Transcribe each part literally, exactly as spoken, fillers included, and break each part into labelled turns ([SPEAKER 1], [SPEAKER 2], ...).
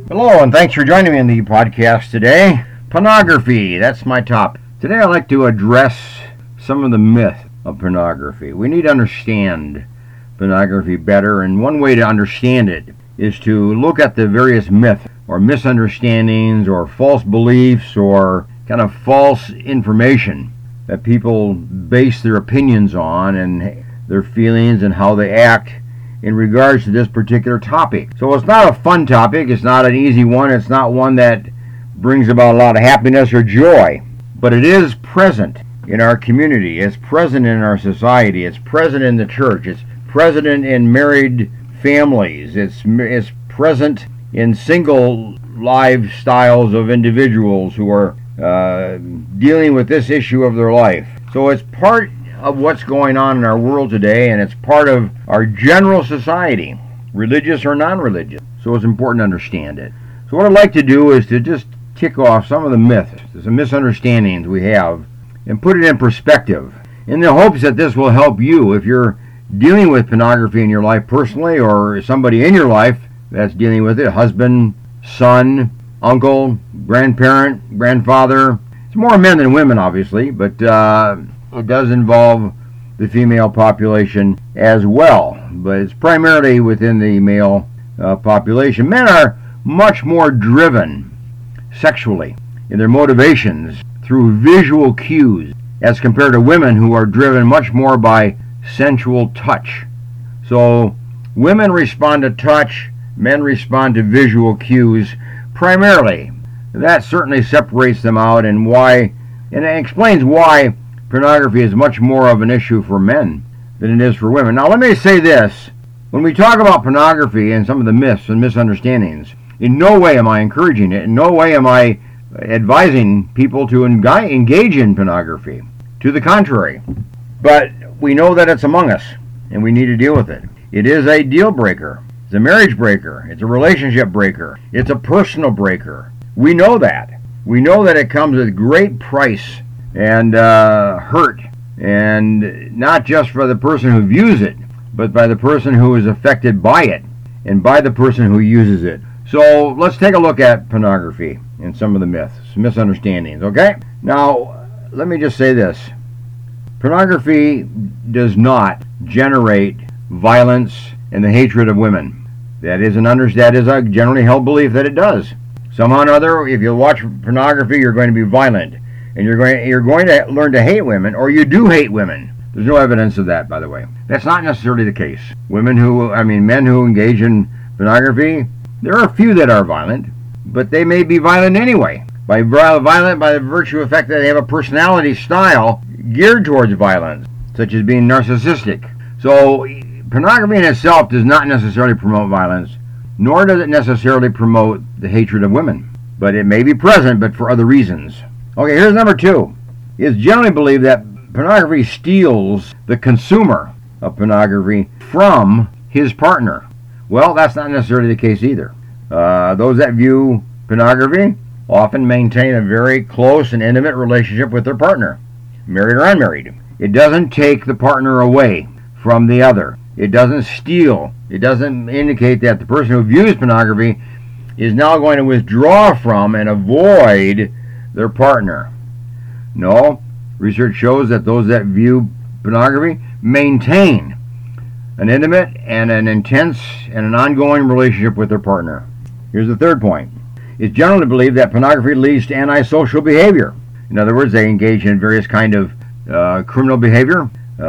[SPEAKER 1] Hello, and thanks for joining me in the podcast today. Pornography, that's my topic. Today I'd like to address some of the myth of pornography. We need to understand pornography better, and one way to understand it is to look at the various myths or misunderstandings or false beliefs or kind of false information that people base their opinions on and their feelings and how they act in regards to this particular topic. So it's not a fun topic, it's not an easy one, it's not one that brings about a lot of happiness or joy, but it is present in our community, it's present in our society, it's present in the church, it's present in married families, it's, it's present in single lifestyles of individuals who are uh, dealing with this issue of their life. So it's part of what's going on in our world today, and it's part of our general society, religious or non-religious. So it's important to understand it. So what I'd like to do is to just tick off some of the myths, some misunderstandings we have, and put it in perspective, in the hopes that this will help you if you're dealing with pornography in your life personally, or somebody in your life that's dealing with it, husband, son, uncle, grandparent, grandfather. It's more men than women, obviously, but uh, it does involve the female population as well, but it's primarily within the male uh, population. Men are much more driven sexually in their motivations through visual cues as compared to women, who are driven much more by sensual touch. So women respond to touch, men respond to visual cues primarily. That certainly separates them out, and why, and it explains why pornography is much more of an issue for men than it is for women. Now let me say this, when we talk about pornography and some of the myths and misunderstandings, in no way am I encouraging it, in no way am I advising people to engage in pornography. To the contrary. But we know that it's among us, and we need to deal with it. It is a deal breaker. It's a marriage breaker. It's a relationship breaker. It's a personal breaker. We know that. We know that it comes with great price and uh, hurt, and not just for the person who views it, but by the person who is affected by it, and by the person who uses it. So let's take a look at pornography and some of the myths, misunderstandings, okay? Now, let me just say this. Pornography does not generate violence and the hatred of women. That is an under, that is a generally held belief that it does. Somehow or other, if you watch pornography, you're going to be violent, and you're going you're going to learn to hate women, or you do hate women. There's no evidence of that, by the way. That's not necessarily the case. Women who, I mean, men who engage in pornography, there are a few that are violent, but they may be violent anyway. By violent, by the virtue of the fact that they have a personality style geared towards violence, such as being narcissistic. So pornography in itself does not necessarily promote violence, nor does it necessarily promote the hatred of women. But it may be present, but for other reasons. Okay, here's number two. It's generally believed that pornography steals the consumer of pornography from his partner. Well, that's not necessarily the case either. Uh, those that view pornography often maintain a very close and intimate relationship with their partner, married or unmarried. It doesn't take the partner away from the other. It doesn't steal. It doesn't indicate that the person who views pornography is now going to withdraw from and avoid their partner. No, research shows that those that view pornography maintain an intimate and an intense and an ongoing relationship with their partner. Here's the third point. It's generally believed that pornography leads to antisocial behavior. In other words, they engage in various kind of uh, criminal behavior,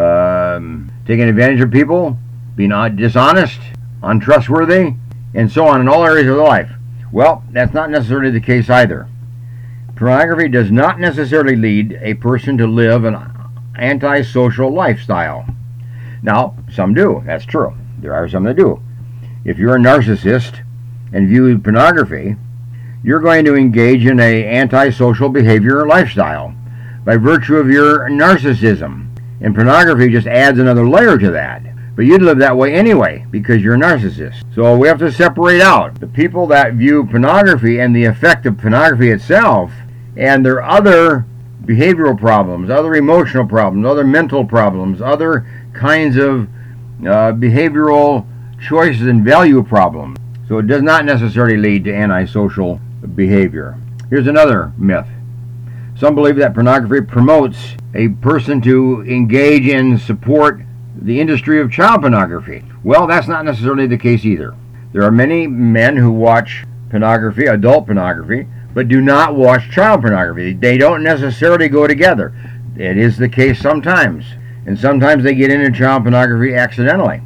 [SPEAKER 1] um, taking advantage of people, being dishonest, untrustworthy, and so on in all areas of their life. Well, that's not necessarily the case either. Pornography does not necessarily lead a person to live an antisocial lifestyle. Now, some do. That's true. There are some that do. If you're a narcissist and view pornography, you're going to engage in a antisocial behavior or lifestyle by virtue of your narcissism. And pornography just adds another layer to that. But you'd live that way anyway because you're a narcissist. So we have to separate out the people that view pornography and the effect of pornography itself and their other behavioral problems, other emotional problems, other mental problems, other kinds of uh, behavioral choices and value problems. So it does not necessarily lead to antisocial behavior. Here's another myth. Some believe that pornography promotes a person to engage in support the industry of child pornography. Well, that's not necessarily the case either. There are many men who watch pornography, adult pornography, but do not watch child pornography. They don't necessarily go together. It is the case sometimes. And sometimes they get into child pornography accidentally,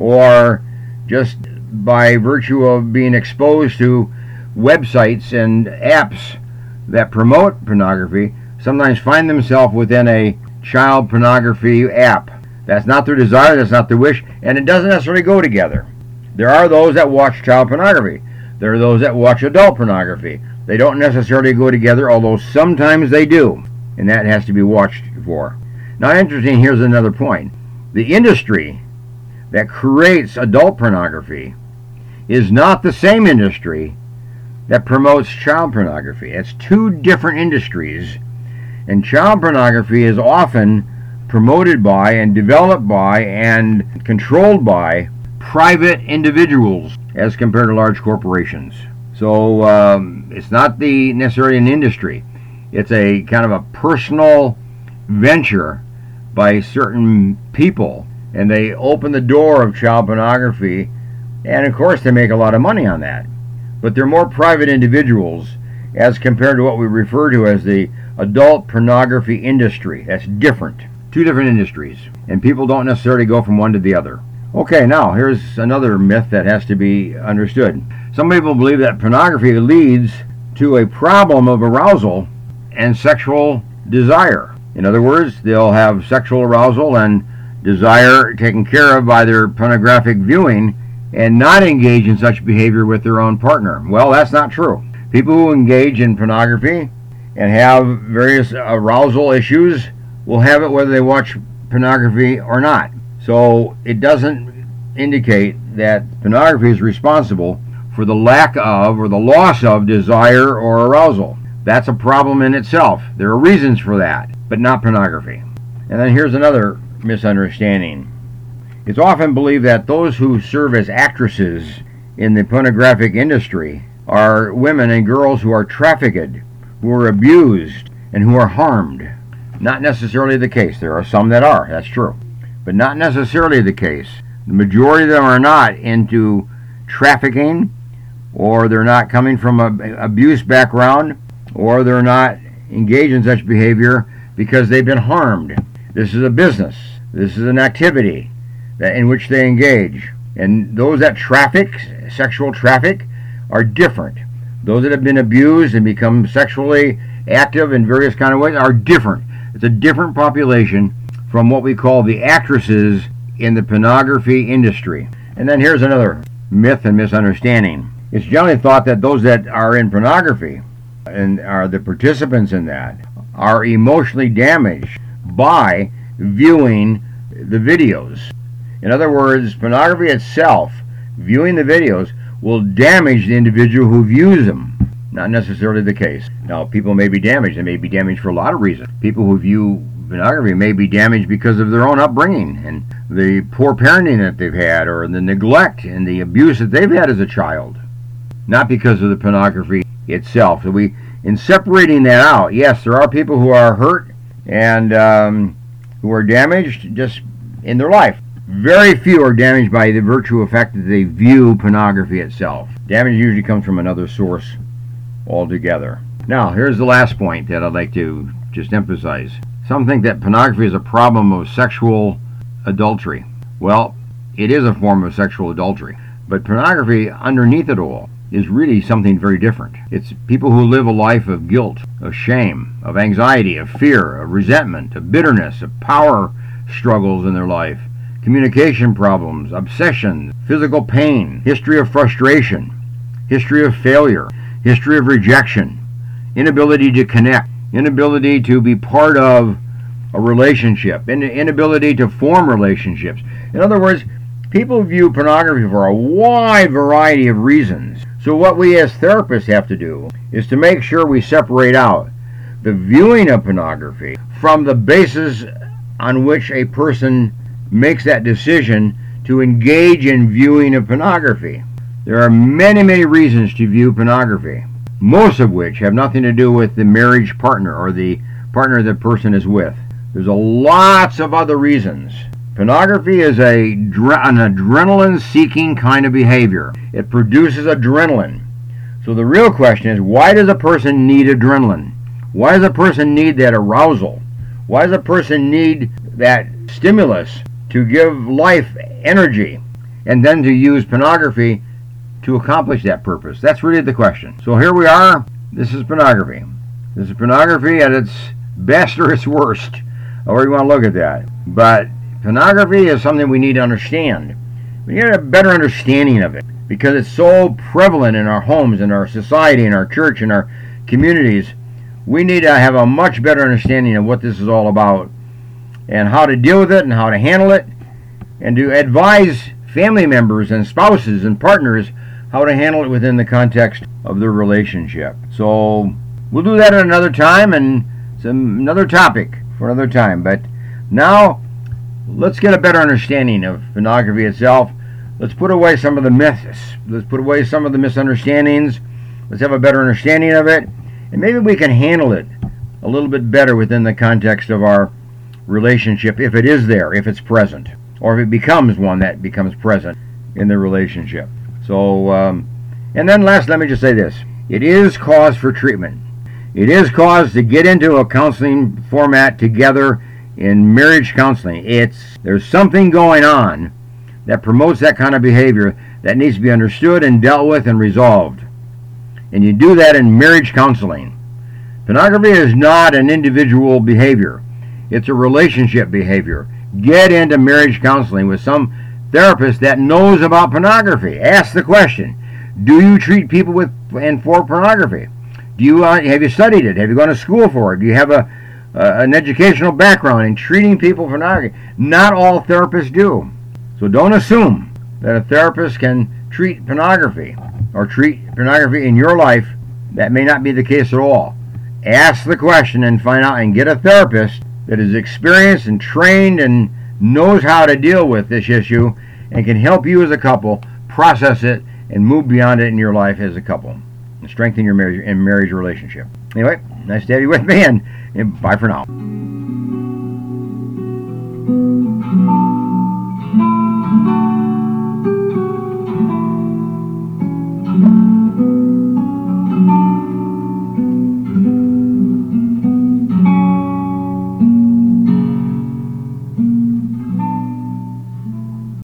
[SPEAKER 1] or just by virtue of being exposed to websites and apps that promote pornography, sometimes find themselves within a child pornography app. That's not their desire, that's not their wish, and it doesn't necessarily go together. There are those that watch child pornography. There are those that watch adult pornography. They don't necessarily go together, although sometimes they do, and that has to be watched for. Now, interesting, here's another point. The industry that creates adult pornography is not the same industry that promotes child pornography. It's two different industries, and child pornography is often promoted by and developed by and controlled by private individuals as compared to large corporations. So um, it's not the necessarily an industry. It's a kind of a personal venture by certain people, and they open the door of child pornography, and of course they make a lot of money on that. But they're more private individuals as compared to what we refer to as the adult pornography industry. That's different. Two different industries, and people don't necessarily go from one to the other. Okay, now here's another myth that has to be understood. Some people believe that pornography leads to a problem of arousal and sexual desire. In other words, they'll have sexual arousal and desire taken care of by their pornographic viewing and not engage in such behavior with their own partner. Well, that's not true. People who engage in pornography and have various arousal issues will have it whether they watch pornography or not. So it doesn't indicate that pornography is responsible for the lack of or the loss of desire or arousal. That's a problem in itself. There are reasons for that, but not pornography. And then here's another misunderstanding. It's often believed that those who serve as actresses in the pornographic industry are women and girls who are trafficked, who are abused, and who are harmed. Not necessarily the case. There are some that are, that's true, but not necessarily the case. The majority of them are not into trafficking, or they're not coming from an abuse background, or they're not engaged in such behavior because they've been harmed. This is a business. This is an activity that in which they engage. And those that traffic, sexual traffic, are different. Those that have been abused and become sexually active in various kind of ways are different. It's a different population from what we call the actresses in the pornography industry. And then here's another myth and misunderstanding. It's generally thought that those that are in pornography and are the participants in that are emotionally damaged by viewing the videos. In other words, pornography itself, viewing the videos, will damage the individual who views them. Not necessarily the case. Now, people may be damaged. They may be damaged for a lot of reasons. People who view pornography may be damaged because of their own upbringing and the poor parenting that they've had, or the neglect and the abuse that they've had as a child. Not because of the pornography itself. So we, in separating that out, yes, there are people who are hurt and um, who are damaged just in their life. Very few are damaged by the virtue of the fact that they view pornography itself. Damage usually comes from another source altogether. Now, here's the last point that I'd like to just emphasize. Some think that pornography is a problem of sexual adultery. Well, it is a form of sexual adultery, but pornography underneath it all is really something very different. It's people who live a life of guilt, of shame, of anxiety, of fear, of resentment, of bitterness, of power struggles in their life, communication problems, obsessions, physical pain, history of frustration, history of failure, history of rejection, inability to connect, inability to be part of a relationship, inability to form relationships. In other words, people view pornography for a wide variety of reasons. So what we as therapists have to do is to make sure we separate out the viewing of pornography from the basis on which a person makes that decision to engage in viewing of pornography. There are many, many reasons to view pornography, most of which have nothing to do with the marriage partner or the partner the person is with. There's a lots of other reasons. Pornography is a, an adrenaline-seeking kind of behavior. It produces adrenaline. So the real question is, why does a person need adrenaline? Why does a person need that arousal? Why does a person need that stimulus to give life energy and then to use pornography to accomplish that purpose? That's really the question. So here we are. This is pornography. This is pornography at its best or its worst, however you want to look at that. But pornography is something we need to understand. We need a better understanding of it because it's so prevalent in our homes, in our society, in our church, in our communities. We need to have a much better understanding of what this is all about and how to deal with it and how to handle it and to advise family members and spouses and partners how to handle it within the context of their relationship. So we'll do that at another time and some another topic for another time. But now let's get a better understanding of pornography itself. Let's put away some of the myths. Let's put away some of the misunderstandings. Let's have a better understanding of it. And maybe we can handle it a little bit better within the context of our relationship, if it is there, if it's present, or if it becomes one that becomes present in the relationship. So, um, and then last, let me just say this. It is cause for treatment. It is cause to get into a counseling format together in marriage counseling. It's there's something going on that promotes that kind of behavior that needs to be understood and dealt with and resolved. And you do that in marriage counseling. Pornography is not an individual behavior. It's a relationship behavior. Get into marriage counseling with some therapist that knows about pornography. Ask the question, do you treat people with and for pornography? Do you uh, have you studied it? Have you gone to school for it? Do you have a uh, an educational background in treating people for pornography? Not all therapists do. So don't assume that a therapist can treat pornography or treat pornography in your life. That may not be the case at all. Ask the question and find out and get a therapist that is experienced and trained and knows how to deal with this issue and can help you as a couple process it and move beyond it in your life as a couple and strengthen your marriage and marriage relationship. Anyway, nice to have you with me, and, and bye for now.